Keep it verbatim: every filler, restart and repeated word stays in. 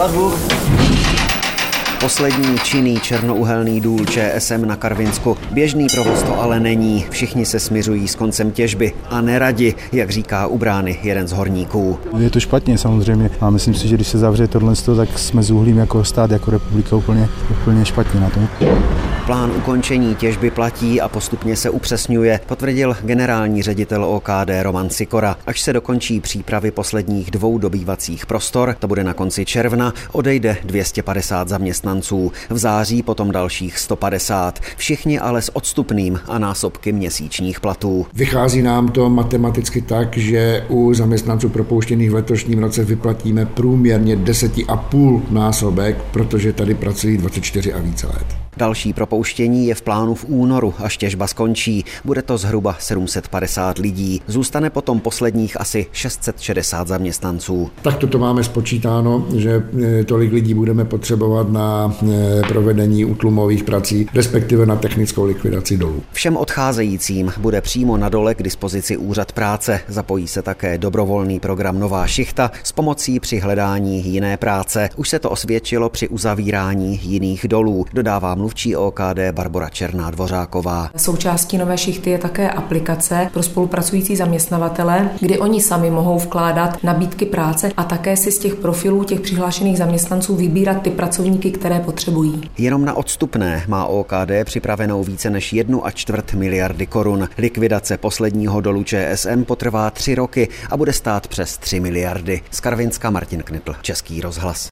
Vazbu. Poslední činný černouhelný důl Č S M na Karvinsku. Běžný provoz to ale není. Všichni se smiřují s koncem těžby a neradi, jak říká u brány jeden z horníků. Je to špatně samozřejmě a myslím si, že když se zavře tohle, tak jsme s uhlím jako stát, jako republika úplně, úplně špatně na tom. Plán ukončení těžby platí a postupně se upřesňuje, potvrdil generální ředitel O K D Roman Sikora. Až se dokončí přípravy posledních dvou dobývacích prostor, to bude na konci června, odejde dvě stě padesát zaměstnanců. V září potom dalších sto padesát. Všichni ale s odstupným a násobky měsíčních platů. Vychází nám to matematicky tak, že u zaměstnanců propouštěných v letošním roce vyplatíme průměrně deset a půl násobek, protože tady pracují dvacet čtyři a více let. Další propouštění je v plánu v únoru, až těžba skončí. Bude to zhruba sedm set padesát lidí. Zůstane potom posledních asi šest set šedesát zaměstnanců. Tak toto máme spočítáno, že tolik lidí budeme potřebovat na provedení útlumových prací, respektive na technickou likvidaci dolů. Všem odcházejícím bude přímo na dole k dispozici úřad práce. Zapojí se také dobrovolný program Nová šichta s pomocí při hledání jiné práce. Už se to osvědčilo při uzavírání jiných dolů, dodává mluvčí O K D Barbora Černá Dvořáková. Součástí Nové šichty je také aplikace pro spolupracující zaměstnavatele, kdy oni sami mohou vkládat nabídky práce a také si z těch profilů těch přihlášených zaměstnanců vybírat ty pracovníky, které potřebují. Jenom na odstupné má O K D připravenou více než jednu a čtvrt miliardy korun. Likvidace posledního dolu Č S M potrvá tři roky a bude stát přes tři miliardy. Z Karvinska Martin Knitl, Český rozhlas.